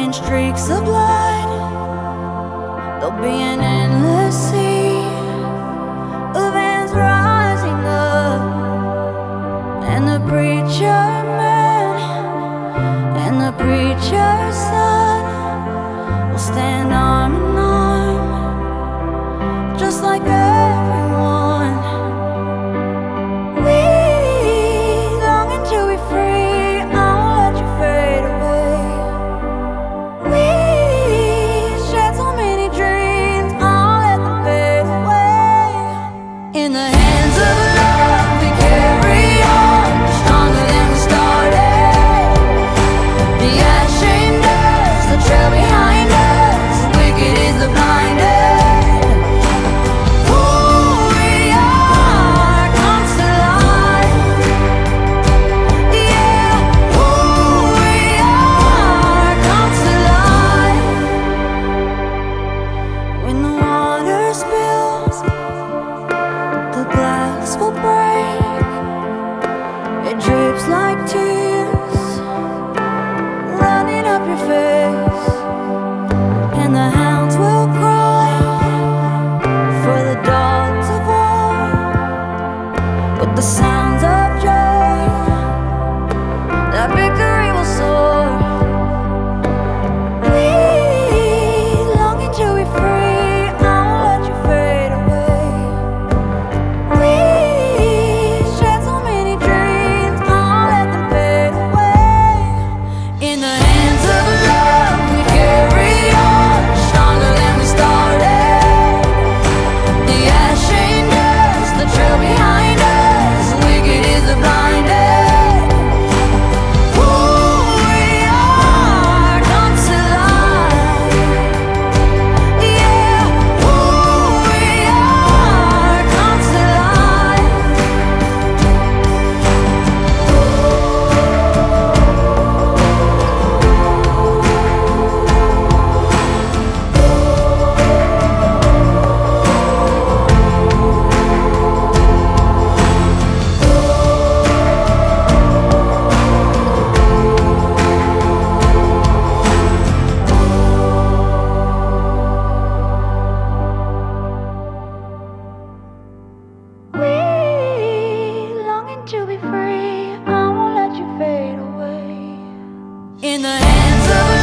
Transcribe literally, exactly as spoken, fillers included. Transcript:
in streaks of blood. There'll be an endless sea of hands rising up, and the preacher man and the preacher's son will stand arm in arm, just like everyone. We longing to be free, I won't let you fade away. We shared so many dreams, I won't let them fade away. In the hands of love we carry on, stronger than we started. The ash shamed us, the trail behind us, wicked is the blinded. Who we are comes to life. Yeah, who we are comes to life. When the water spills, the glass will break. It drips like tears running up your face, and the hounds will cry for the dogs of war with the sounds of joy. That victory will soar. We longing to be free, I won't let you fade away. We shared so many dreams, I won't let them fade away. In the hands of love we carry on, stronger than we started. The ash shamed us, the trail behind us, wicked is the blinded. Who we are comes to life. Yeah, who we are comes to life. We longing to be free, I won't let you fade away. In the hands of